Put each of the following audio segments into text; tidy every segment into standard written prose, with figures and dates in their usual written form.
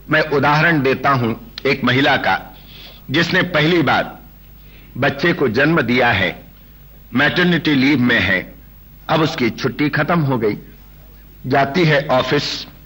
मैं उदाहरण देता हूं एक महिला का, जिसने पहली बार बच्चे को जन्म दिया है, मैटरनिटी लीव में है, अब उसकी छुट्टी खत्म हो गई, जाती है ऑफिस,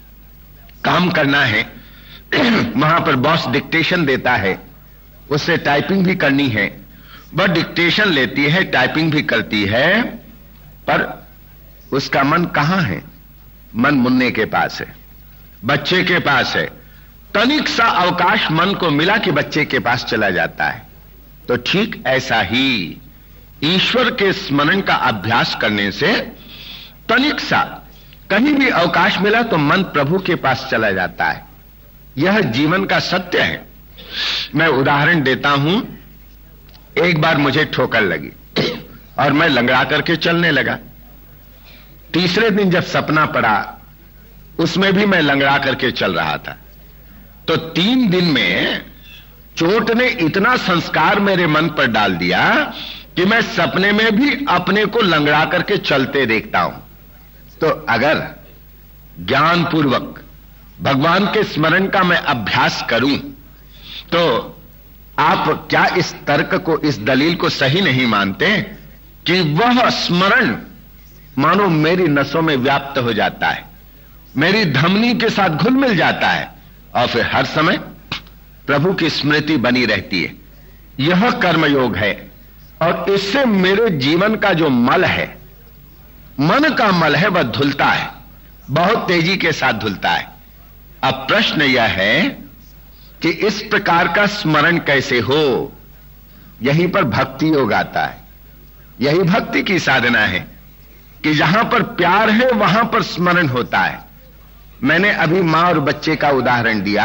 काम करना है, वहां पर बॉस डिक्टेशन देता है, उससे टाइपिंग भी करनी है, वह डिक्टेशन लेती है, टाइपिंग भी करती है, पर उसका मन कहां है? मन मुन्ने के पास है, बच्चे के पास है। तनिक सा अवकाश मन को मिला कि बच्चे के पास चला जाता है। तो ठीक ऐसा ही ईश्वर के स्मरण का अभ्यास करने से तनिक सा कहीं भी अवकाश मिला तो मन प्रभु के पास चला जाता है। यह जीवन का सत्य है। मैं उदाहरण देता हूं, एक बार मुझे ठोकर लगी और मैं लंगड़ा करके चलने लगा। तीसरे दिन जब सपना पड़ा, उसमें भी मैं लंगड़ा करके चल रहा था। तो 3 दिन में चोट ने इतना संस्कार मेरे मन पर डाल दिया कि मैं सपने में भी अपने को लंगड़ा करके चलते देखता हूं। तो अगर ज्ञानपूर्वक भगवान के स्मरण का मैं अभ्यास करूं, तो आप क्या इस तर्क को, इस दलील को सही नहीं मानते कि वह स्मरण मानो मेरी नसों में व्याप्त हो जाता है, मेरी धमनी के साथ घुल मिल जाता है और फिर हर समय प्रभु की स्मृति बनी रहती है। यह कर्मयोग है और इससे मेरे जीवन का जो मल है, मन का मल है, वह धुलता है, बहुत तेजी के साथ धुलता है। अब प्रश्न यह है कि इस प्रकार का स्मरण कैसे हो? यहीं पर भक्ति योग आता है। यही भक्ति की साधना है कि जहां पर प्यार है वहां पर स्मरण होता है। मैंने अभी मां और बच्चे का उदाहरण दिया।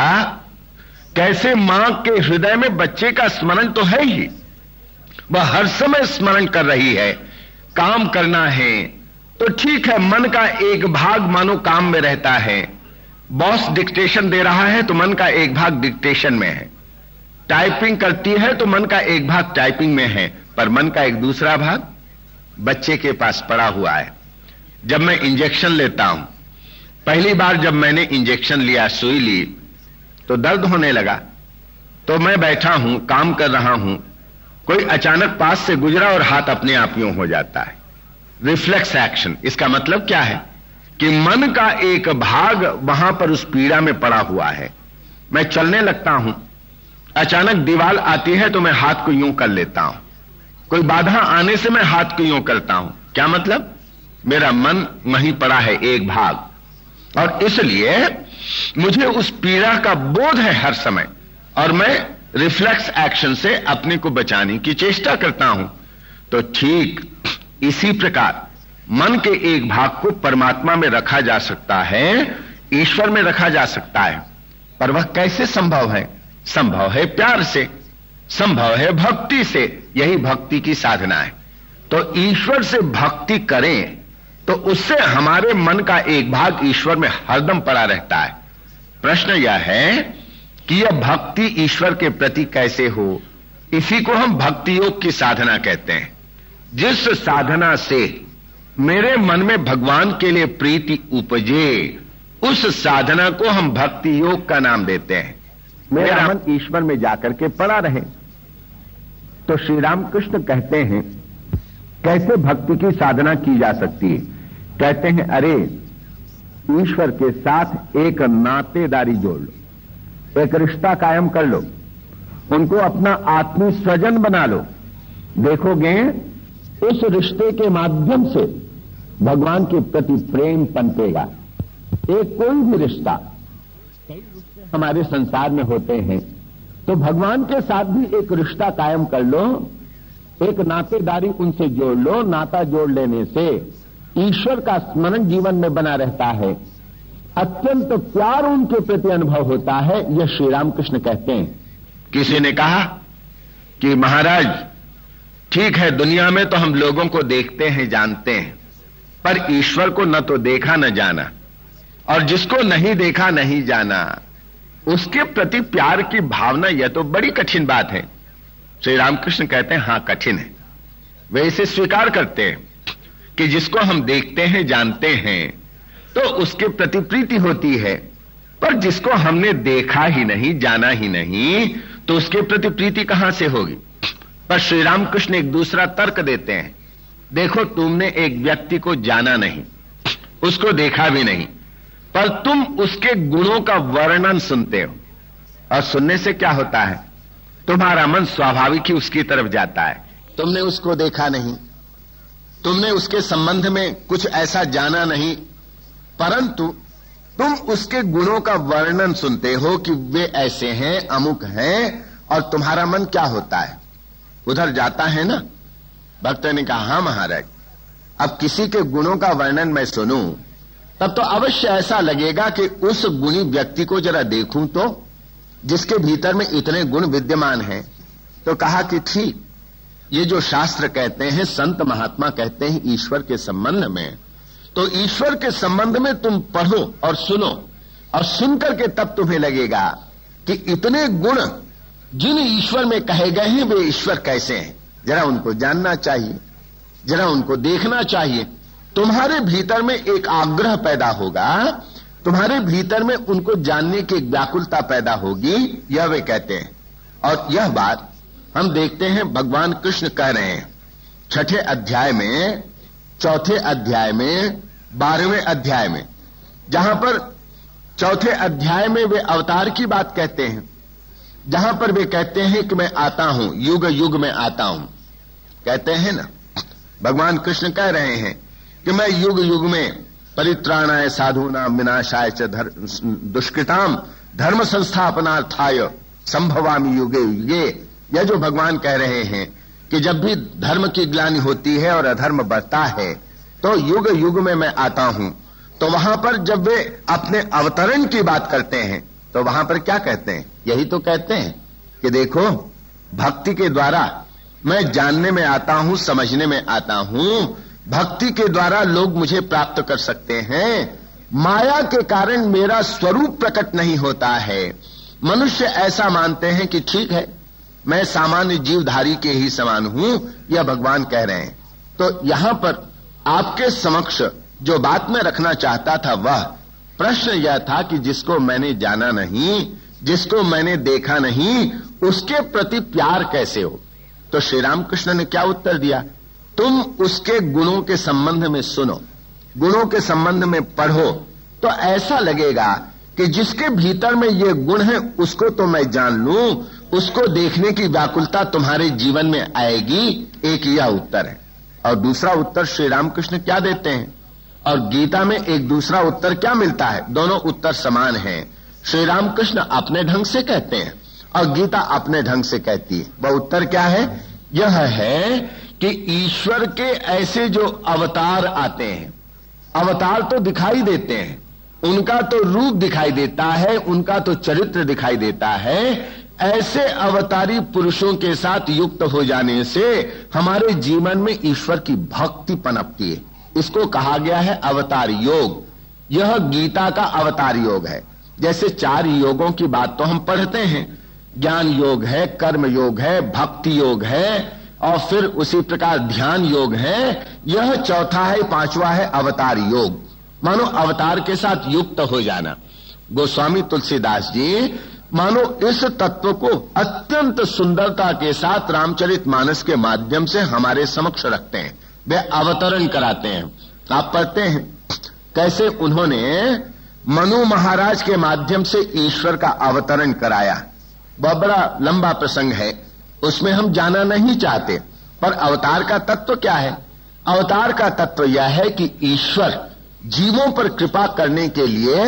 कैसे मां के हृदय में बच्चे का स्मरण तो है ही, वह हर समय स्मरण कर रही है। काम करना है तो ठीक है, मन का एक भाग मानो काम में रहता है। बॉस डिक्टेशन दे रहा है तो मन का एक भाग डिक्टेशन में है। टाइपिंग करती है तो मन का एक भाग टाइपिंग में है, पर मन का एक दूसरा भाग बच्चे के पास पड़ा हुआ है। जब मैं इंजेक्शन लेता हूं, पहली बार जब मैंने इंजेक्शन लिया, सुई ली, तो दर्द होने लगा। तो मैं बैठा हूं, काम कर रहा हूं, कोई अचानक पास से गुजरा और हाथ अपने आप यूं हो जाता है। Reflex action. इसका मतलब क्या है कि मन का एक भाग वहां पर उस पीड़ा में पड़ा हुआ है। मैं चलने लगता हूं, अचानक दीवार आती है तो मैं हाथ को यूं कर लेता हूं, कोई बाधा आने से मैं हाथ को यूं करता हूं। क्या मतलब? मेरा मन वहीं पड़ा है एक भाग, और इसलिए मुझे उस पीड़ा का बोध है हर समय, और मैं रिफ्लेक्स एक्शन से अपने को बचाने की चेष्टा करता हूं। तो ठीक इसी प्रकार मन के एक भाग को परमात्मा में रखा जा सकता है, ईश्वर में रखा जा सकता है। पर वह कैसे संभव है? संभव है प्यार से, संभव है भक्ति से। यही भक्ति की साधना है। तो ईश्वर से भक्ति करें तो उससे हमारे मन का एक भाग ईश्वर में हरदम पड़ा रहता है। प्रश्न यह है कि यह भक्ति ईश्वर के प्रति कैसे हो? इसी को हम भक्ति योग की साधना कहते हैं। जिस साधना से मेरे मन में भगवान के लिए प्रीति उपजे, उस साधना को हम भक्ति योग का नाम देते हैं। मेरा मन ईश्वर में जाकर के पड़ा रहे। तो श्री रामकृष्ण कहते हैं कैसे भक्ति की साधना की जा सकती है? कहते हैं, अरे ईश्वर के साथ एक नातेदारी जोड़ लो, एक रिश्ता कायम कर लो, उनको अपना आत्मीय स्वजन बना लो। देखोगे उस रिश्ते के माध्यम से भगवान के प्रति प्रेम पनपेगा। एक कोई भी रिश्ता, कई रिश्ते हमारे संसार में होते हैं, तो भगवान के साथ भी एक रिश्ता कायम कर लो, एक नातेदारी उनसे जोड़ लो। नाता जोड़ लेने से ईश्वर का स्मरण जीवन में बना रहता है, अत्यंत प्यार उनके प्रति अनुभव होता है। यह श्री रामकृष्ण कहते हैं। किसी ने कहा कि महाराज ठीक है, दुनिया में तो हम लोगों को देखते हैं, जानते हैं, पर ईश्वर को न तो देखा न जाना, और जिसको नहीं देखा नहीं जाना, उसके प्रति प्यार की भावना, यह तो बड़ी कठिन बात है। श्री रामकृष्ण कहते हैं हां कठिन है। वे इसे स्वीकार करते हैं कि जिसको हम देखते हैं, जानते हैं, तो उसके प्रति प्रीति होती है, पर जिसको हमने देखा ही नहीं, जाना ही नहीं, तो उसके प्रति प्रीति कहां से होगी? पर श्री रामकृष्ण एक दूसरा तर्क देते हैं। देखो, तुमने एक व्यक्ति को जाना नहीं, उसको देखा भी नहीं, पर तुम उसके गुणों का वर्णन सुनते हो, और सुनने से क्या होता है? तुम्हारा मन स्वाभाविक ही उसकी तरफ जाता है। तुमने उसको देखा नहीं, तुमने उसके संबंध में कुछ ऐसा जाना नहीं, परंतु तुम उसके गुणों का वर्णन सुनते हो कि वे ऐसे हैं, अमुक हैं, और तुम्हारा मन क्या होता है? उधर जाता है ना। भक्त ने कहा, हां महाराज, अब किसी के गुणों का वर्णन मैं सुनूं, तब तो अवश्य ऐसा लगेगा कि उस गुणी व्यक्ति को जरा देखूं तो, जिसके भीतर में इतने गुण विद्यमान हैं। तो कहा कि ठीक, ये जो शास्त्र कहते हैं, संत महात्मा कहते हैं ईश्वर के संबंध में, तो ईश्वर के संबंध में तुम पढ़ो और सुनो, और सुनकर के तब तुम्हें लगेगा कि इतने गुण जिन ईश्वर में कहे गए हैं, वे ईश्वर कैसे हैं। जरा उनको जानना चाहिए, जरा उनको देखना चाहिए। तुम्हारे भीतर में एक आग्रह पैदा होगा, तुम्हारे भीतर में उनको जानने की एक व्याकुलता पैदा होगी, यह वे कहते हैं। और यह बात हम देखते हैं भगवान कृष्ण कह रहे हैं 6ठे अध्याय में, 4थे अध्याय में, 12वें अध्याय में, जहां पर 4थे अध्याय में वे अवतार की बात कहते हैं, जहां पर वे कहते हैं कि मैं आता हूं, युग युग में आता हूं, कहते हैं ना। भगवान कृष्ण कह रहे हैं कि मैं युग युग में परित्राणाय साधूनाम विनाशाय च दुष्कृताम धर्म संस्थापनार्थाय संभवामि युगे युगे। यह जो भगवान कह रहे हैं कि जब भी धर्म की ग्लानि होती है और अधर्म बढ़ता है, तो युग युग में मैं आता हूं। तो वहां पर जब वे अपने अवतरण की बात करते हैं, तो वहां पर क्या कहते हैं? यही तो कहते हैं कि देखो, भक्ति के द्वारा मैं जानने में आता हूं, समझने में आता हूं। भक्ति के द्वारा लोग मुझे प्राप्त कर सकते हैं। माया के कारण मेरा स्वरूप प्रकट नहीं होता है। मनुष्य ऐसा मानते हैं कि ठीक है, मैं सामान्य जीवधारी के ही समान हूं, यह भगवान कह रहे हैं। तो यहां पर आपके समक्ष जो बात मैं रखना चाहता था, वह प्रश्न यह था कि जिसको मैंने जाना नहीं, जिसको मैंने देखा नहीं, उसके प्रति प्यार कैसे हो? तो श्री रामकृष्ण ने क्या उत्तर दिया? तुम उसके गुणों के संबंध में सुनो, गुणों के संबंध में पढ़ो, तो ऐसा लगेगा कि जिसके भीतर में ये गुण है उसको तो मैं जान लूं, उसको देखने की व्याकुलता तुम्हारे जीवन में आएगी। एक यह उत्तर है। और दूसरा उत्तर श्री रामकृष्ण क्या देते हैं? और गीता में एक दूसरा उत्तर क्या मिलता है? दोनों उत्तर समान हैं। श्री रामकृष्ण अपने ढंग से कहते हैं और गीता अपने ढंग से कहती है। वह उत्तर क्या है? यह है कि ईश्वर के ऐसे जो अवतार आते हैं, अवतार तो दिखाई देते हैं, उनका तो रूप दिखाई देता है, उनका तो चरित्र दिखाई देता है। ऐसे अवतारी पुरुषों के साथ युक्त हो जाने से हमारे जीवन में ईश्वर की भक्ति पनपती है। इसको कहा गया है अवतार योग। यह गीता का अवतार योग है। जैसे 4 योगों की बात तो हम पढ़ते हैं, ज्ञान योग है, कर्म योग है, भक्ति योग है, और फिर उसी प्रकार ध्यान योग है। यह चौथा है, 5वां है अवतार योग, मानो अवतार के साथ युक्त हो जाना। गोस्वामी तुलसीदास जी मानो इस तत्व को अत्यंत सुंदरता के साथ रामचरितमानस के माध्यम से हमारे समक्ष रखते हैं। वे अवतरण कराते हैं। आप पढ़ते हैं कैसे उन्होंने मनु महाराज के माध्यम से ईश्वर का अवतरण कराया। बहुत बड़ा लंबा प्रसंग है, उसमें हम जाना नहीं चाहते। पर अवतार का तत्व क्या है? अवतार का तत्व यह है कि ईश्वर जीवों पर कृपा करने के लिए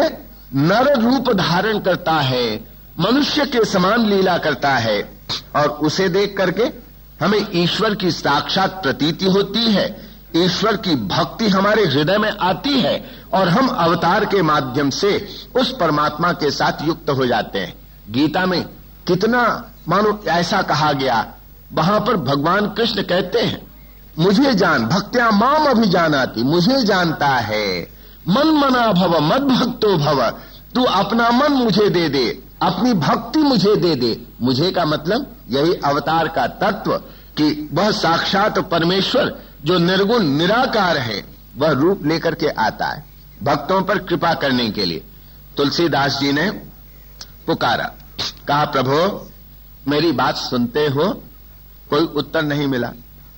नर रूप धारण करता है, मनुष्य के समान लीला करता है, और उसे देख करके हमें ईश्वर की साक्षात प्रतीति होती है, ईश्वर की भक्ति हमारे हृदय में आती है, और हम अवतार के माध्यम से उस परमात्मा के साथ युक्त हो जाते हैं। गीता में कितना मानो ऐसा कहा गया। वहां पर भगवान कृष्ण कहते हैं, मुझे जान, भक्त्या माम अभिजानाति, मुझे जानता है। मन मना भव मद भक्तो भव, तू अपना मन मुझे दे दे, अपनी भक्ति मुझे दे दे। मुझे का मतलब यही अवतार का तत्व कि वह साक्षात परमेश्वर जो निर्गुण निराकार है, वह रूप लेकर के आता है भक्तों पर कृपा करने के लिए। तुलसीदास जी ने पुकारा, कहा प्रभु मेरी बात सुनते हो? कोई उत्तर नहीं मिला।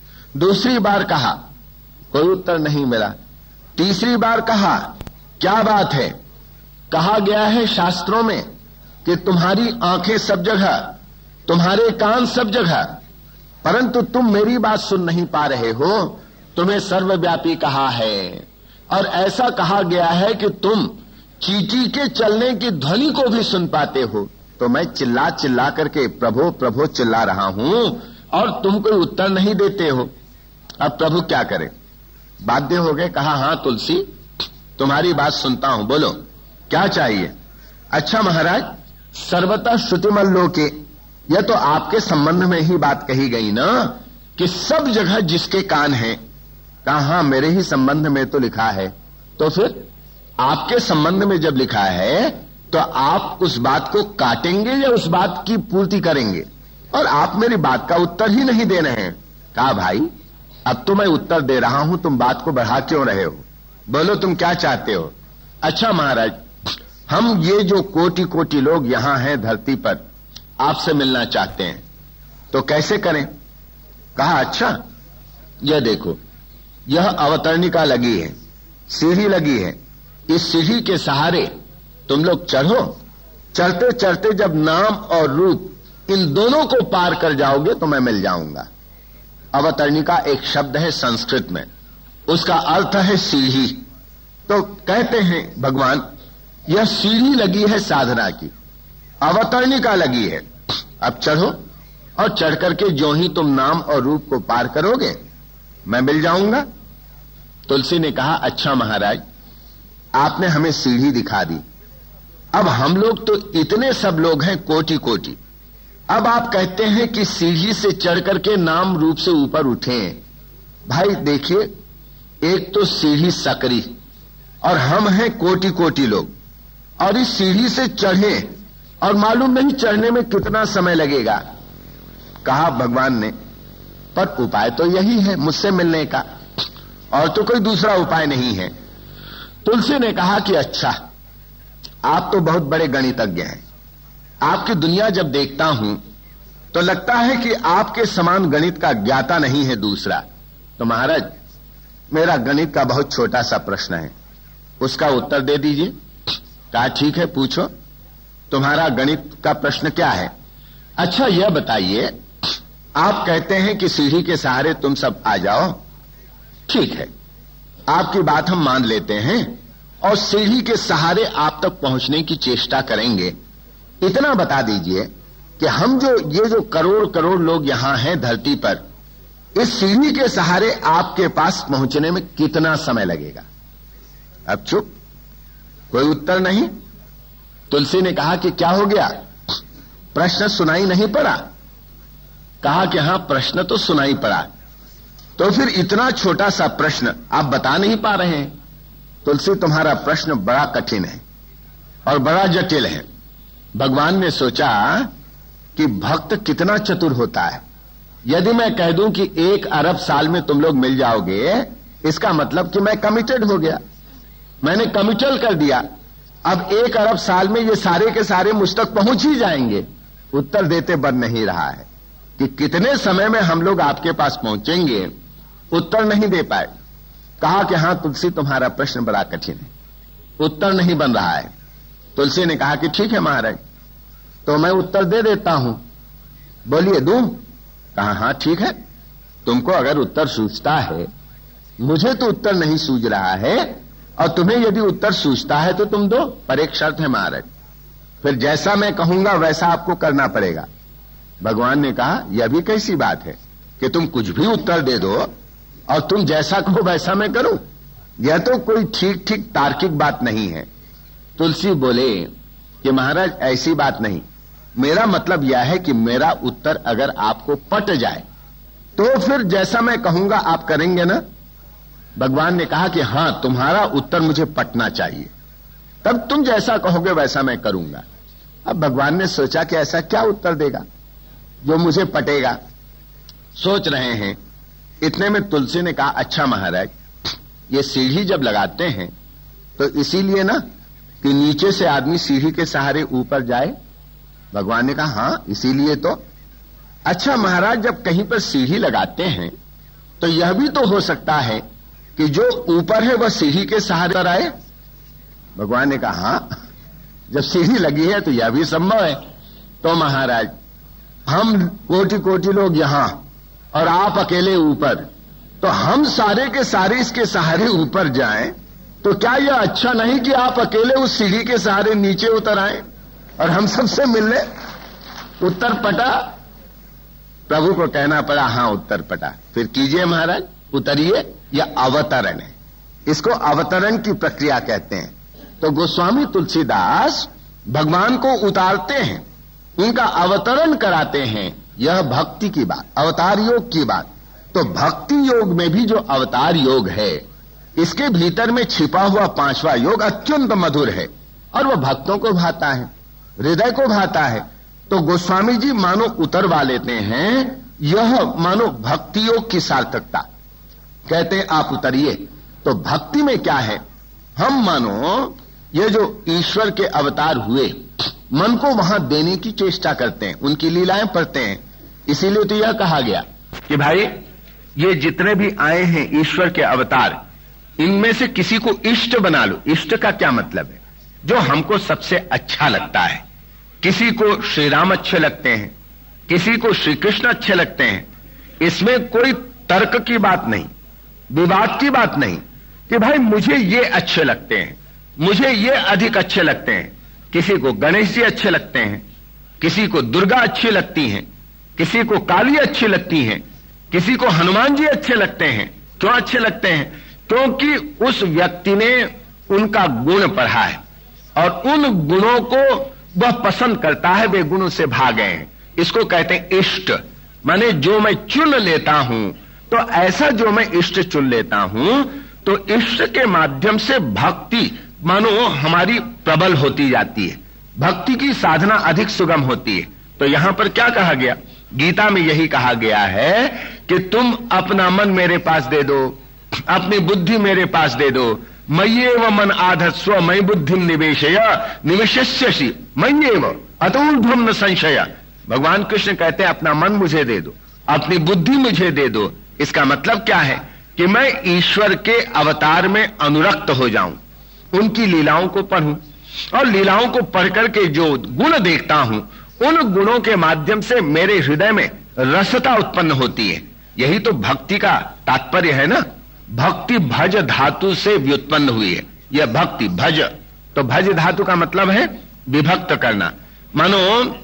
दूसरी बार कहा, कोई उत्तर नहीं मिला। तीसरी बार कहा, क्या बात है? कहा गया है शास्त्रों में कि तुम्हारी आंखें सब जगह, तुम्हारे कान सब जगह, परंतु तुम मेरी बात सुन नहीं पा रहे हो। तुम्हें सर्वव्यापी कहा है और ऐसा कहा गया है कि तुम चींटी के चलने की ध्वनि को भी सुन पाते हो। तो मैं चिल्ला चिल्ला करके प्रभु प्रभु चिल्ला रहा हूं और तुम कोई उत्तर नहीं देते हो। अब प्रभु क्या करे? बाध्य हो गए। कहा, हां तुलसी, तुम्हारी बात सुनता हूं, बोलो क्या चाहिए? अच्छा महाराज, सर्वतः श्रुतिमल लोके, यह तो आपके संबंध में ही बात कही गई ना कि सब जगह जिसके कान हैं। कहा, हां मेरे ही संबंध में तो लिखा है। तो फिर आपके संबंध में जब लिखा है तो आप उस बात को काटेंगे या उस बात की पूर्ति करेंगे? और आप मेरी बात का उत्तर ही नहीं दे रहे हैं। कहा, भाई अब तो मैं उत्तर दे रहा हूं, तुम बात को बढ़ा क्यों रहे हो? बोलो तुम क्या चाहते हो? अच्छा महाराज, हम ये जो कोटि कोटि लोग यहां हैं धरती पर, आपसे मिलना चाहते हैं, तो कैसे करें? कहा, अच्छा यह देखो, यह अवतरणिका लगी है, सीढ़ी लगी है, इस सीढ़ी के सहारे तुम लोग चढ़ो। चढ़ते चढ़ते जब नाम और रूप इन दोनों को पार कर जाओगे तो मैं मिल जाऊंगा। अवतरणिका एक शब्द है संस्कृत में, उसका अर्थ है सीढ़ी। तो कहते हैं भगवान, यह सीढ़ी लगी है साधना की, अवतरणिका लगी है। अब चढ़ो और चढ़ करके जो ही तुम नाम और रूप को पार करोगे मैं मिल जाऊंगा। तुलसी ने कहा, अच्छा महाराज, आपने हमें सीढ़ी दिखा दी, अब हम लोग तो इतने सब लोग हैं कोटि कोटि, अब आप कहते हैं कि सीढ़ी से चढ़ करके नाम रूप से ऊपर उठे। भाई देखिए, एक तो सीढ़ी सकरी और हम हैं कोटि कोटि लोग, और इस सीढ़ी से चढ़े और मालूम नहीं चढ़ने में कितना समय लगेगा। कहा भगवान ने, पर उपाय तो यही है मुझसे मिलने का, और तो कोई दूसरा उपाय नहीं है। तुलसी ने कहा कि अच्छा, आप तो बहुत बड़े गणितज्ञ हैं, आपकी दुनिया जब देखता हूं तो लगता है कि आपके समान गणित का ज्ञाता नहीं है दूसरा। तो महाराज, मेरा गणित का बहुत छोटा सा प्रश्न है, उसका उत्तर दे दीजिए। कहा, ठीक है पूछो, तुम्हारा गणित का प्रश्न क्या है? अच्छा यह बताइए, आप कहते हैं कि सीढ़ी के सहारे तुम सब आ जाओ, ठीक है, आपकी बात हम मान लेते हैं और सीढ़ी के सहारे आप तक पहुंचने की चेष्टा करेंगे। इतना बता दीजिए कि हम ये जो करोड़ करोड़ लोग यहां हैं धरती पर, इस सीढ़ी के सहारे आपके पास पहुंचने में कितना समय लगेगा? अब चुप, कोई उत्तर नहीं। तुलसी ने कहा कि क्या हो गया, प्रश्न सुनाई नहीं पड़ा? कहा कि हां प्रश्न तो सुनाई पड़ा। तो फिर इतना छोटा सा प्रश्न आप बता नहीं पा रहे हैं? तुलसी, तुम्हारा प्रश्न बड़ा कठिन है और बड़ा जटिल है। भगवान ने सोचा कि भक्त कितना चतुर होता है। यदि मैं कह दूं कि 1 अरब साल में तुम लोग मिल जाओगे, इसका मतलब कि मैं कमिटेड हो गया, मैंने कमिटल कर दिया। अब 1 अरब साल में ये सारे के सारे मुझ तक पहुंच ही जाएंगे। उत्तर देते बन नहीं रहा है कि कितने समय में हम लोग आपके पास पहुंचेंगे, उत्तर नहीं दे पाए। कहा कि हां तुलसी, तुम्हारा प्रश्न बड़ा कठिन है, उत्तर नहीं बन रहा है। तुलसी ने कहा कि ठीक है महाराज, तो मैं उत्तर दे देता हूं, बोलिए दूं? कहा, हां ठीक है, तुमको अगर उत्तर सूझता है, मुझे तो उत्तर नहीं सूझ रहा है, और तुम्हें यदि उत्तर सूझता है तो तुम दो, पर एक शर्त है महाराज, फिर जैसा मैं कहूंगा वैसा आपको करना पड़ेगा। भगवान ने कहा, यह भी कैसी बात है कि तुम कुछ भी उत्तर दे दो और तुम जैसा कहो वैसा मैं करूं? यह तो कोई ठीक ठीक तार्किक बात नहीं है। तुलसी बोले कि महाराज ऐसी बात नहीं, मेरा मतलब यह है कि मेरा उत्तर अगर आपको पट जाए तो फिर जैसा मैं कहूंगा आप करेंगे ना? भगवान ने कहा कि हां, तुम्हारा उत्तर मुझे पटना चाहिए, तब तुम जैसा कहोगे वैसा मैं करूंगा। अब भगवान ने सोचा कि ऐसा क्या उत्तर देगा जो मुझे पटेगा, सोच रहे हैं। इतने में तुलसी ने कहा, अच्छा महाराज, ये सीढ़ी जब लगाते हैं तो इसीलिए ना कि नीचे से आदमी सीढ़ी के सहारे ऊपर जाए? भगवान ने कहा हां, इसीलिए तो। अच्छा महाराज, जब कहीं पर सीढ़ी लगाते हैं तो यह भी तो हो सकता है कि जो ऊपर है वह सीढ़ी के सहारे पर आए? भगवान ने कहा हां, जब सीढ़ी लगी है तो यह भी संभव है। तो महाराज, हम कोटि कोटि लोग यहां और आप अकेले ऊपर, तो हम सारे के सारे इसके सहारे ऊपर जाएं, तो क्या यह अच्छा नहीं कि आप अकेले उस सीढ़ी के सहारे नीचे उतर आए और हम सबसे मिल ले? उत्तर पटा? प्रभु को कहना पड़ा हां उत्तर पटा। फिर कीजिए महाराज, उतरिए। यह अवतरण है, इसको अवतरण की प्रक्रिया कहते हैं। तो गोस्वामी तुलसीदास भगवान को उतारते हैं, उनका अवतरण कराते हैं। यह भक्ति की बात, अवतार योग की बात। तो भक्ति योग में भी जो अवतार योग है, इसके भीतर में छिपा हुआ पांचवा योग अत्यंत मधुर है और वह भक्तों को भाता है, हृदय को भाता है। तो गोस्वामी जी मानो उतरवा लेते हैं, यह मानो भक्ति योग की सार्थकता। कहते हैं आप उतरिए। तो भक्ति में क्या है, हम मानो ये जो ईश्वर के अवतार हुए, मन को वहां देने की चेष्टा करते हैं, उनकी लीलाएं पढ़ते हैं। इसीलिए तो यह कहा गया कि भाई ये जितने भी आए हैं ईश्वर के अवतार, इनमें से किसी को इष्ट बना लो। इष्ट का क्या मतलब है? जो हमको सबसे अच्छा लगता है। किसी को श्री राम अच्छे लगते हैं, किसी को श्री कृष्ण अच्छे लगते हैं। इसमें कोई तर्क की बात नहीं, विवाद की बात नहीं कि भाई मुझे ये अच्छे लगते हैं, मुझे ये अधिक अच्छे लगते हैं। किसी को गणेश जी अच्छे लगते हैं, किसी को दुर्गा अच्छी लगती हैं, किसी को काली अच्छी लगती हैं, किसी को हनुमान जी अच्छे लगते हैं। क्यों अच्छे लगते हैं? क्योंकि उस व्यक्ति ने उनका गुण पढ़ा है और उन गुणों को वह पसंद करता है, वे गुण उससे भाग गए हैं। इसको कहते हैं इष्ट। माने जो मैं चुन लेता हूं, तो ऐसा जो मैं इष्ट चुन लेता हूं, तो इष्ट के माध्यम से भक्ति मानो हमारी प्रबल होती जाती है, भक्ति की साधना अधिक सुगम होती है। तो यहां पर क्या कहा गया? गीता में यही कहा गया है कि तुम अपना मन मेरे पास दे दो, अपनी बुद्धि मेरे पास दे दो। मय्येव मन आधत्स्व मयि बुद्धिम निवेशय निवेशस्यसि मय्येव अतोर्ध्वं न संशय। भगवान कृष्ण कहते हैं अपना मन मुझे दे दो, अपनी बुद्धि मुझे दे दो। इसका मतलब क्या है कि मैं ईश्वर के अवतार में अनुरक्त हो जाऊं, उनकी लीलाओं को पढ़ूं और लीलाओं को पढ़ करके जो गुण देखता हूं, उन गुणों के माध्यम से मेरे हृदय में रसता उत्पन्न होती है। यही तो भक्ति का तात्पर्य है ना। भक्ति भज धातु से व्युत्पन्न हुई है। यह भक्ति भज, तो भज धातु का मतलब है विभक्त करना। मानो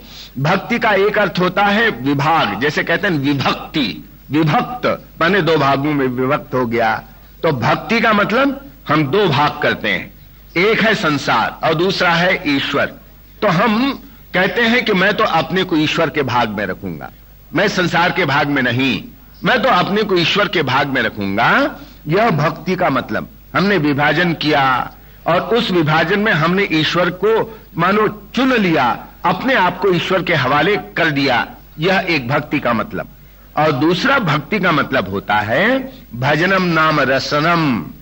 भक्ति का एक अर्थ होता है विभाग, जैसे कहते हैं विभक्ति, विभक्त माने दो भागों में विभक्त हो गया। तो भक्ति का मतलब हम दो भाग करते हैं, एक है संसार और दूसरा है ईश्वर। तो हम कहते हैं कि मैं तो अपने को ईश्वर के भाग में रखूंगा, मैं संसार के भाग में नहीं, मैं तो अपने को ईश्वर के भाग में रखूंगा। यह भक्ति का मतलब। हमने विभाजन किया और उस विभाजन में हमने ईश्वर को मानो चुन लिया, अपने आप को ईश्वर के हवाले कर दिया। यह एक भक्ति का मतलब। और दूसरा भक्ति का मतलब होता है भजनम नाम रसनम,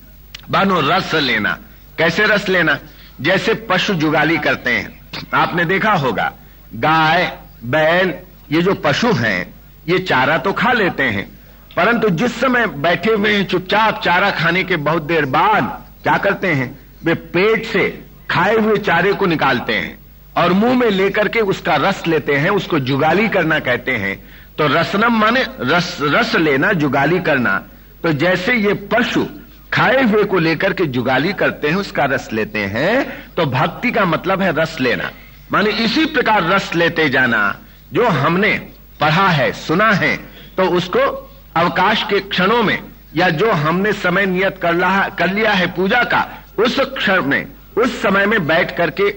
मानो रस लेना। कैसे रस लेना? जैसे पशु जुगाली करते हैं, आपने देखा होगा गाय बैल ये जो पशु हैं ये चारा तो खा लेते हैं, परंतु जिस समय बैठे हुए हैं चुपचाप, चारा खाने के बहुत देर बाद क्या करते हैं, वे पेट से खाए हुए चारे को निकालते हैं और मुंह में लेकर के उसका रस लेते हैं। उसको जुगाली करना कहते हैं। तो रसनम माने रस लेना, जुगाली करना। तो जैसे ये पशु खाए हुए को लेकर के जुगाली करते हैं, उसका रस लेते हैं, तो भक्ति का मतलब है रस लेना। माने इसी प्रकार रस लेते जाना। जो हमने पढ़ा है, सुना है, तो उसको अवकाश के क्षणों में, या जो हमने समय नियत कर लिया है पूजा का, उस क्षण में, उस समय में बैठ करके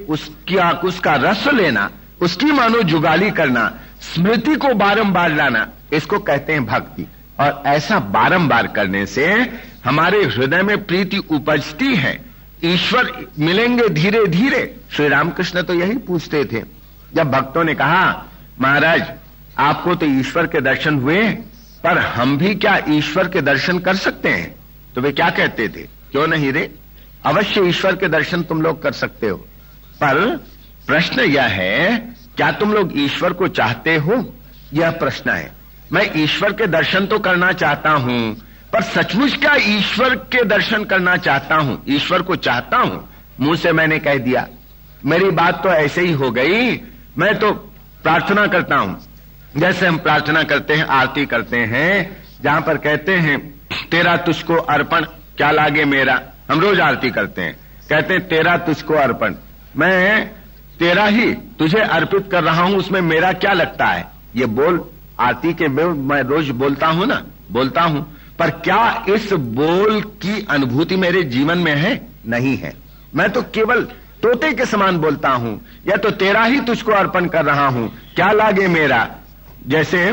उसका रस लेना, उसकी मानो जुगाली करना, स्मृति को बारंबार लाना, इसको कहते हैं भक्ति। और ऐसा बारंबार करने से हमारे हृदय में प्रीति उपजती है, ईश्वर मिलेंगे धीरे धीरे। श्री रामकृष्ण तो यही पूछते थे जब भक्तों ने कहा महाराज आपको तो ईश्वर के दर्शन हुए, पर हम भी क्या ईश्वर के दर्शन कर सकते हैं? तो वे क्या कहते थे, क्यों नहीं रे, अवश्य ईश्वर के दर्शन तुम लोग कर सकते हो। पर प्रश्न यह है, क्या तुम लोग ईश्वर को चाहते हो? यह प्रश्न है। मैं ईश्वर के दर्शन तो करना चाहता हूं, पर सचमुच क्या ईश्वर के दर्शन करना चाहता हूं? ईश्वर को चाहता हूं, मुंह से मैंने कह दिया, मेरी बात तो ऐसे ही हो गई। मैं तो प्रार्थना करता हूं, जैसे हम प्रार्थना करते हैं, आरती करते हैं, जहां पर कहते हैं तेरा तुझको अर्पण क्या लागे मेरा। हम रोज आरती करते हैं, कहते हैं तेरा तुझको अर्पण, मैं तेरा ही तुझे अर्पित कर रहा हूं, उसमें मेरा क्या लगता है? ये बोल आरती के मैं रोज बोलता हूं ना, बोलता हूं, पर क्या इस बोल की अनुभूति मेरे जीवन में है? नहीं है। मैं तो केवल तोते के समान बोलता हूं, या तो तेरा ही तुझको अर्पण कर रहा हूं, क्या लागे मेरा, जैसे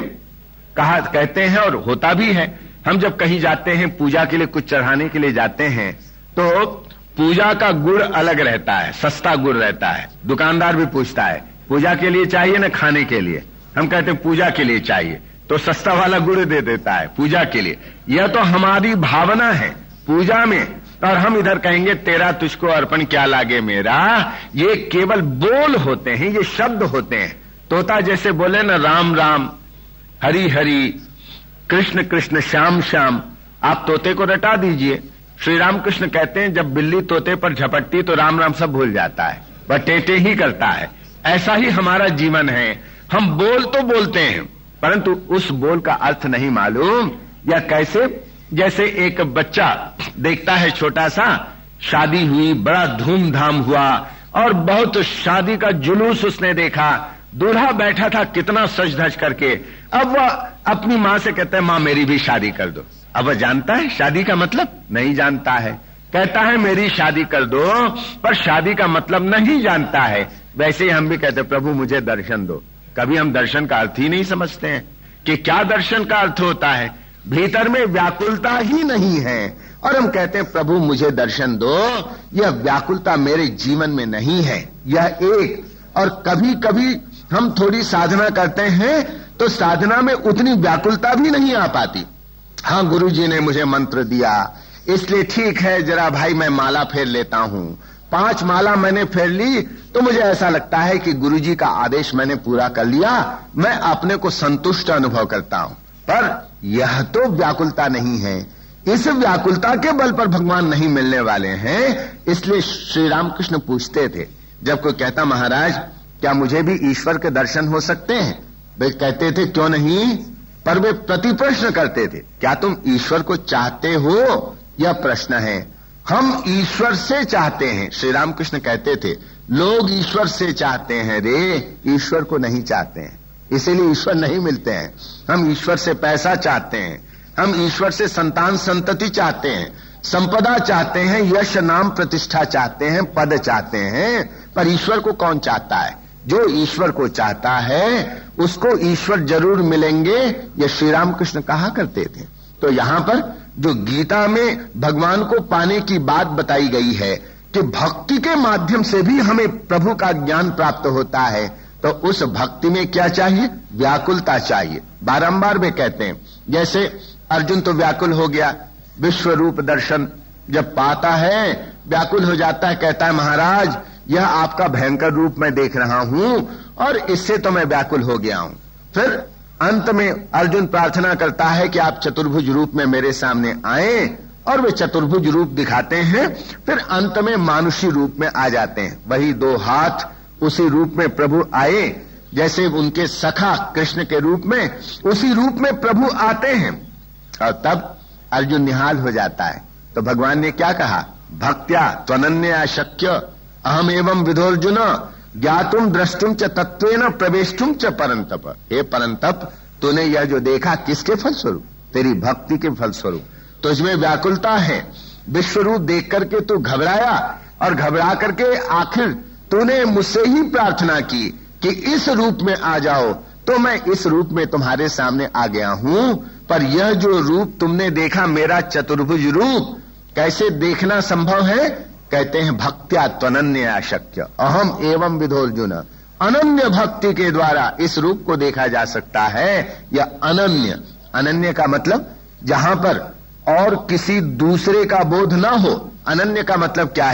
कहते हैं और होता भी है। हम जब कहीं जाते हैं पूजा के लिए, कुछ चढ़ाने के लिए जाते हैं, तो पूजा का गुड़ अलग रहता है, सस्ता गुड़ रहता है। दुकानदार भी पूछता है पूजा के लिए चाहिए ना खाने के लिए? हम कहते हैं पूजा के लिए चाहिए, तो सस्ता वाला गुड़ दे देता है पूजा के लिए। यह तो हमारी भावना है पूजा में, और हम इधर कहेंगे तेरा तुझको अर्पण क्या लागे मेरा। ये केवल बोल होते हैं, ये शब्द होते हैं। तोता जैसे बोले ना राम राम, हरि हरि, कृष्ण कृष्ण, श्याम श्याम, आप तोते को रटा दीजिए। श्री राम कृष्ण कहते हैं जब बिल्ली तोते पर झपटती तो राम राम सब भूल जाता है, वह टेटे ही करता है। ऐसा ही हमारा जीवन है, हम बोल तो बोलते हैं परंतु उस बोल का अर्थ नहीं मालूम। या कैसे, जैसे एक बच्चा देखता है छोटा सा, शादी हुई, बड़ा धूमधाम हुआ और बहुत शादी का जुलूस उसने देखा, दूल्हा बैठा था कितना सज धज करके, अब वह अपनी मां से कहता है मां मेरी भी शादी कर दो। अब वह जानता है शादी का मतलब? नहीं जानता है। कहता है मेरी शादी कर दो, पर शादी का मतलब नहीं जानता है। वैसे ही हम भी कहते प्रभु मुझे दर्शन दो। कभी हम दर्शन का अर्थ ही नहीं समझते हैं कि क्या दर्शन का अर्थ होता है। भीतर में व्याकुलता ही नहीं है और हम कहते हैं प्रभु मुझे दर्शन दो। यह व्याकुलता मेरे जीवन में नहीं है, यह एक। और कभी कभी हम थोड़ी साधना करते हैं तो साधना में उतनी व्याकुलता भी नहीं आ पाती। हाँ, गुरुजी ने मुझे मंत्र दिया इसलिए ठीक है, जरा भाई मैं माला फेर लेता हूं। 5 माला मैंने फेर ली तो मुझे ऐसा लगता है कि गुरुजी का आदेश मैंने पूरा कर लिया, मैं अपने को संतुष्ट अनुभव करता हूं। पर यह तो व्याकुलता नहीं है। इस व्याकुलता के बल पर भगवान नहीं मिलने वाले हैं। इसलिए श्री रामकृष्ण पूछते थे, जब कोई कहता महाराज क्या मुझे भी ईश्वर के दर्शन हो सकते हैं? वे कहते थे क्यों नहीं, पर वे प्रति प्रश्न करते थे, क्या तुम ईश्वर को चाहते हो? यह प्रश्न है। हम ईश्वर से चाहते हैं। श्री रामकृष्ण कहते थे लोग ईश्वर से चाहते हैं रे, ईश्वर को नहीं चाहते हैं, इसीलिए ईश्वर नहीं मिलते हैं। हम ईश्वर से पैसा चाहते हैं, हम ईश्वर से संतान संतति चाहते हैं, संपदा चाहते हैं, यश नाम प्रतिष्ठा चाहते हैं, पद चाहते हैं। पर ईश्वर को कौन चाहता है? जो ईश्वर को चाहता है उसको ईश्वर जरूर मिलेंगे, ये श्री रामकृष्ण कहा करते थे। तो यहां पर जो गीता में भगवान को पाने की बात बताई गई है कि भक्ति के माध्यम से भी हमें प्रभु का ज्ञान प्राप्त होता है, तो उस भक्ति में क्या चाहिए? व्याकुलता चाहिए। बारंबार वे कहते हैं, जैसे अर्जुन तो व्याकुल हो गया, विश्व रूप दर्शन जब पाता है व्याकुल हो जाता है, कहता है महाराज यह आपका भयंकर रूप मैं देख रहा हूं और इससे तो मैं व्याकुल हो गया हूं। फिर अंत में अर्जुन प्रार्थना करता है कि आप चतुर्भुज रूप में मेरे सामने आए, और वे चतुर्भुज रूप दिखाते हैं। फिर अंत में मानुषी रूप में आ जाते हैं, वही 2 हाथ उसी रूप में प्रभु आए, जैसे उनके सखा कृष्ण के रूप में उसी रूप में प्रभु आते हैं। और तब अर्जुन निहाल हो जाता है। तो भगवान ने क्या कहा? भक्त्या त्वनन्या शक्य अहम एवं विधोर्जुन ज्ञातुम द्रष्टुम च तत्वेन प्रवेष्टुम च परंतप। हे परंतप, तूने यह जो देखा किसके फलस्वरूप? तेरी भक्ति के फलस्वरूप। तो इसमें व्याकुलता है। विश्व रूप देख करके तू घबराया और घबरा करके आखिर तूने मुझसे ही प्रार्थना की कि इस रूप में आ जाओ, तो मैं इस रूप में तुम्हारे सामने आ गया हूं। पर यह जो रूप तुमने देखा मेरा चतुर्भुज रूप, कैसे देखना संभव है? कहते हैं भक्त्या त्वनन्या शक्य अहम एवं विधोर्जुन। अनन्य भक्ति के द्वारा इस रूप को देखा जा सकता है। यह अनन्य, अनन्य का मतलब जहां पर और किसी दूसरे का बोध ना हो। अनन्य का मतलब क्या है?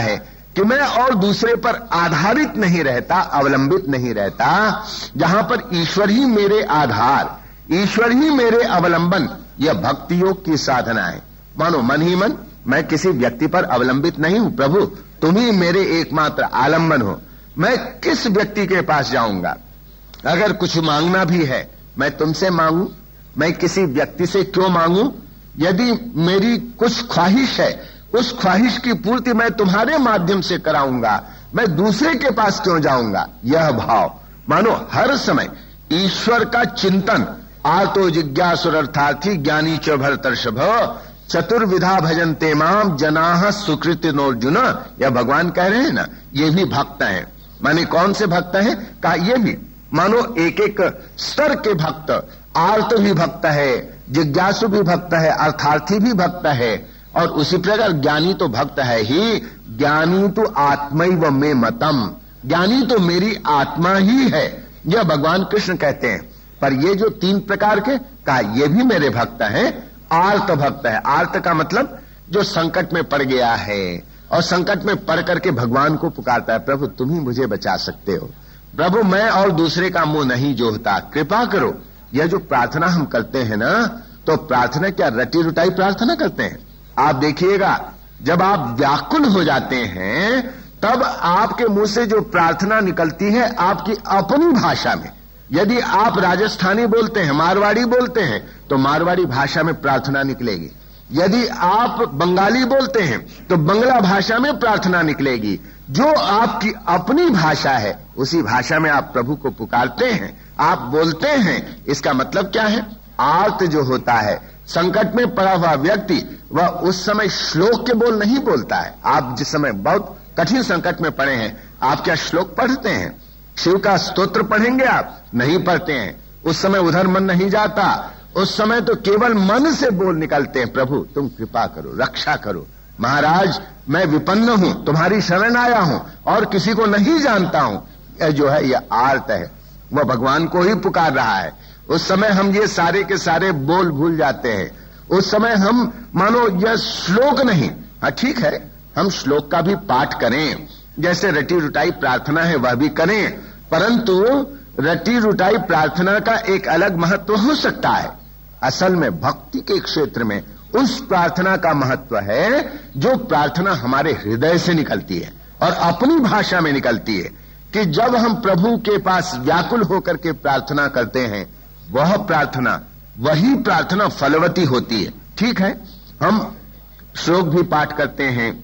कि मैं और दूसरे पर आधारित नहीं रहता, अवलंबित नहीं रहता, जहां पर ईश्वर ही मेरे आधार, ईश्वर ही मेरे अवलंबन, यह भक्ति योग की साधना है। मानो मन ही मन, मैं किसी व्यक्ति पर अवलंबित नहीं हूं, प्रभु तुम ही मेरे एकमात्र आलंबन हो। मैं किस व्यक्ति के पास जाऊंगा? अगर कुछ मांगना भी है मैं तुमसे मांगू, मैं किसी व्यक्ति से क्यों मांगू? यदि मेरी कुछ ख्वाहिश है, उस ख्वाहिश की पूर्ति मैं तुम्हारे माध्यम से कराऊंगा, मैं दूसरे के पास क्यों जाऊंगा? यह भाव, मानो हर समय ईश्वर का चिंतन। आर्तो जिज्ञासुरर्थार्थी ज्ञानी च भरतर्षभ चतुर्विधा भजन्ते माम जनाः सुकृतिनोर्जुन। यह भगवान कह रहे हैं ना, ये भी भक्त हैं। माने कौन से भक्त हैं? कहा ये भी, मानो एक एक स्तर के भक्त, आर्त भी भक्त है, जिज्ञासु भी भक्त है, अर्थार्थी भी भक्त है, और उसी प्रकार ज्ञानी तो भक्त है ही। ज्ञानी तो आत्मैव में मतम, ज्ञानी तो मेरी आत्मा ही है, यह भगवान कृष्ण कहते हैं। पर ये जो तीन प्रकार के, कहा ये भी मेरे भक्त हैं। आर्त भक्त है, आर्त का मतलब जो संकट में पड़ गया है और संकट में पड़ करके भगवान को पुकारता है, प्रभु तुम ही मुझे बचा सकते हो, प्रभु मैं और दूसरे का मुंह नहीं जोहता, कृपा करो। यह जो प्रार्थना हम करते हैं ना, तो प्रार्थना क्या रटी रुटाई प्रार्थना करते हैं? आप देखिएगा, जब आप व्याकुल हो जाते हैं तब आपके मुंह से जो प्रार्थना निकलती है आपकी अपनी भाषा में। यदि आप राजस्थानी बोलते हैं, मारवाड़ी बोलते हैं, तो मारवाड़ी भाषा में प्रार्थना निकलेगी। यदि आप बंगाली बोलते हैं तो बंगला भाषा में प्रार्थना निकलेगी। जो आपकी अपनी भाषा है उसी भाषा में आप प्रभु को पुकारते हैं, आप बोलते हैं। इसका मतलब क्या है? आर्त जो होता है, संकट में पड़ा हुआ व्यक्ति, वह उस समय श्लोक के बोल नहीं बोलता है। आप जिस समय बहुत कठिन संकट में पड़े हैं, आप क्या श्लोक पढ़ते हैं? शिव का स्तोत्र पढ़ेंगे? आप नहीं पढ़ते हैं। उस समय उधर मन नहीं जाता, उस समय तो केवल मन से बोल निकलते हैं, प्रभु तुम कृपा करो, रक्षा करो, महाराज मैं विपन्न हूं, तुम्हारी शरण आया हूं और किसी को नहीं जानता हूं। यह जो है यह आर्त है, वह भगवान को ही पुकार रहा है। उस समय हम ये सारे के सारे बोल भूल जाते हैं। उस समय हम मानो यह श्लोक नहीं, हाँ ठीक है हम श्लोक का भी पाठ करें, जैसे रटी रुटाई प्रार्थना है वह भी करें, परंतु रटी रुटाई प्रार्थना का एक अलग महत्व हो सकता है। असल में भक्ति के क्षेत्र में उस प्रार्थना का महत्व है जो प्रार्थना हमारे हृदय से निकलती है और अपनी भाषा में निकलती है। कि जब हम प्रभु के पास व्याकुल होकर के प्रार्थना करते हैं, वह प्रार्थना, वही प्रार्थना फलवती होती है। ठीक है, हम श्लोक भी पाठ करते हैं,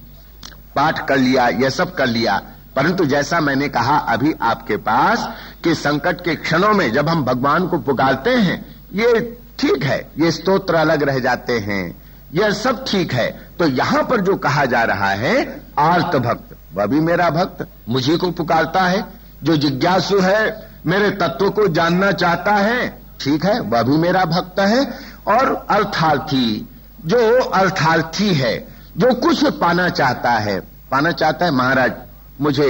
पाठ कर लिया, यह सब कर लिया, परंतु जैसा मैंने कहा अभी आपके पास कि संकट के क्षणों में जब हम भगवान को पुकारते हैं, ये ठीक है, ये स्तोत्र अलग रह जाते हैं, यह सब ठीक है। तो यहां पर जो कहा जा रहा है आर्त भक्त, वह भी मेरा भक्त मुझे को पुकारता है। जो जिज्ञासु है, मेरे तत्व को जानना चाहता है, ठीक है, वह भी मेरा भक्त है। और अर्थार्थी, जो अर्थार्थी है, जो कुछ पाना चाहता है, महाराज मुझे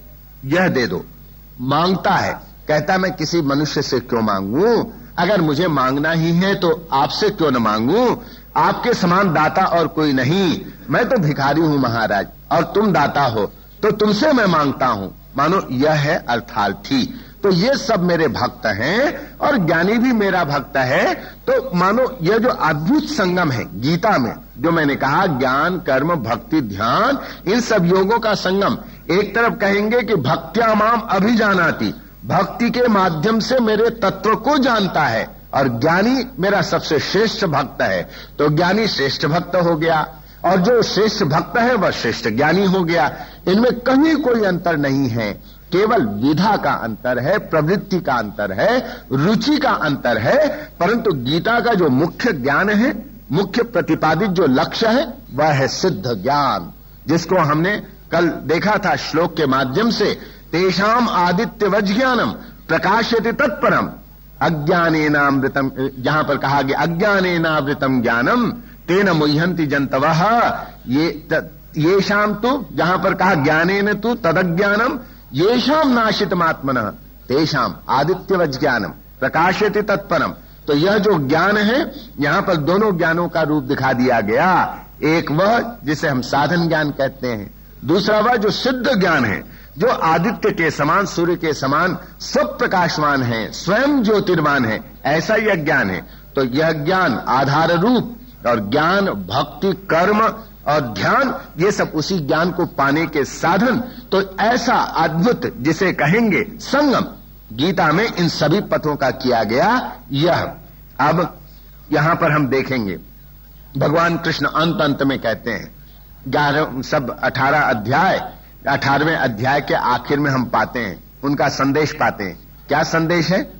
यह दे दो, मांगता है, कहता मैं किसी मनुष्य से क्यों मांगू, अगर मुझे मांगना ही है तो आपसे क्यों न मांगू, आपके समान दाता और कोई नहीं, मैं तो भिखारी हूं महाराज और तुम दाता हो, तो तुमसे मैं मांगता हूं। मानो यह है अर्थार्थी। तो ये सब मेरे भक्त हैं और ज्ञानी भी मेरा भक्त है। तो मानो यह जो अद्भुत संगम है गीता में, जो मैंने कहा ज्ञान कर्म भक्ति ध्यान, इन सब योगों का संगम। एक तरफ कहेंगे कि भक्त्या माम अभिजानाति, भक्ति के माध्यम से मेरे तत्व को जानता है, और ज्ञानी मेरा सबसे श्रेष्ठ भक्त है। तो ज्ञानी श्रेष्ठ भक्त हो गया और जो श्रेष्ठ भक्त है वह श्रेष्ठ ज्ञानी हो गया। इनमें कहीं कोई अंतर नहीं है, केवल विधा का अंतर है, प्रवृत्ति का अंतर है, रुचि का अंतर है। परंतु गीता का जो मुख्य ज्ञान है, मुख्य प्रतिपादित जो लक्ष्य है, वह है सिद्ध ज्ञान, जिसको हमने कल देखा था श्लोक के माध्यम से। तेषाम आदित्यवज् ज्ञानम प्रकाश्यति तत्परम अज्ञानेनामृतम, जहां पर कहा गया अज्ञानेनावृतम ज्ञानम तेन मुह्यन्ति जंतवः, ये शाम तो जहां पर कहा ज्ञानेन तु तदज्ञानम येषाम नाशितमात्मनः तेषाम आदित्यवज् ज्ञानम प्रकाश्यति तत्परम। तो यह जो ज्ञान है, यहां पर दोनों ज्ञानों का रूप दिखा दिया गया। एक वह जिसे हम साधन ज्ञान कहते हैं, दूसरा वह जो सिद्ध ज्ञान है, जो आदित्य के समान, सूर्य के समान स्वप्रकाशमान है, स्वयं ज्योतिर्मान है, ऐसा यह ज्ञान है। तो यह ज्ञान आधार रूप, और ज्ञान, भक्ति, कर्म और ध्यान, ये सब उसी ज्ञान को पाने के साधन। तो ऐसा अद्भुत जिसे कहेंगे संगम, गीता में इन सभी पथों का किया गया यह। अब यहां पर हम देखेंगे भगवान कृष्ण अंत अंत में कहते हैं 18 अध्याय, 18वें अध्याय के आखिर में हम पाते हैं, उनका संदेश पाते हैं। क्या संदेश है?